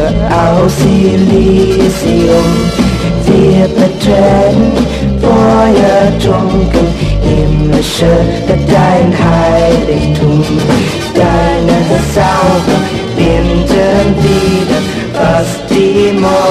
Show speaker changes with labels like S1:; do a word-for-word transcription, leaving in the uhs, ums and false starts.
S1: aus Elysium. Wir betrennen feuertrunken himmlische dein Heiligtum. Deine Saugen binden wieder, was die Mord